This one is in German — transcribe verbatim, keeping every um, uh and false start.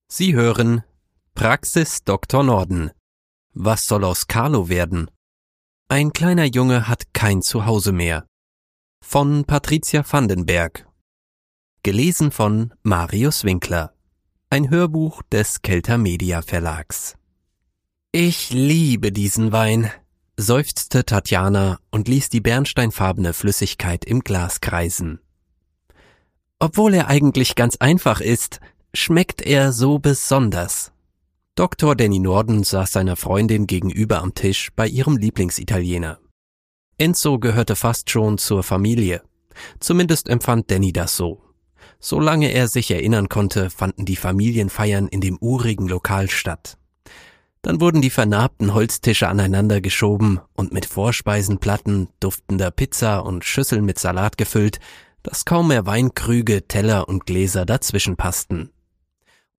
Sie hören Praxis Doktor Norden. Was soll aus Carlo werden? Ein kleiner Junge hat kein Zuhause mehr. Von Patricia Vandenberg. Gelesen von Marius Winkler. Ein Hörbuch des Kelter Media Verlags. Ich liebe diesen Wein, seufzte Tatjana und ließ die bernsteinfarbene Flüssigkeit im Glas kreisen. Obwohl er eigentlich ganz einfach ist, schmeckt er so besonders. Doktor Danny Norden saß seiner Freundin gegenüber am Tisch bei ihrem Lieblingsitaliener. Enzo gehörte fast schon zur Familie. Zumindest empfand Danny das so. Solange er sich erinnern konnte, fanden die Familienfeiern in dem urigen Lokal statt. Dann wurden die vernarbten Holztische aneinander geschoben und mit Vorspeisenplatten, duftender Pizza und Schüsseln mit Salat gefüllt, dass kaum mehr Weinkrüge, Teller und Gläser dazwischen passten.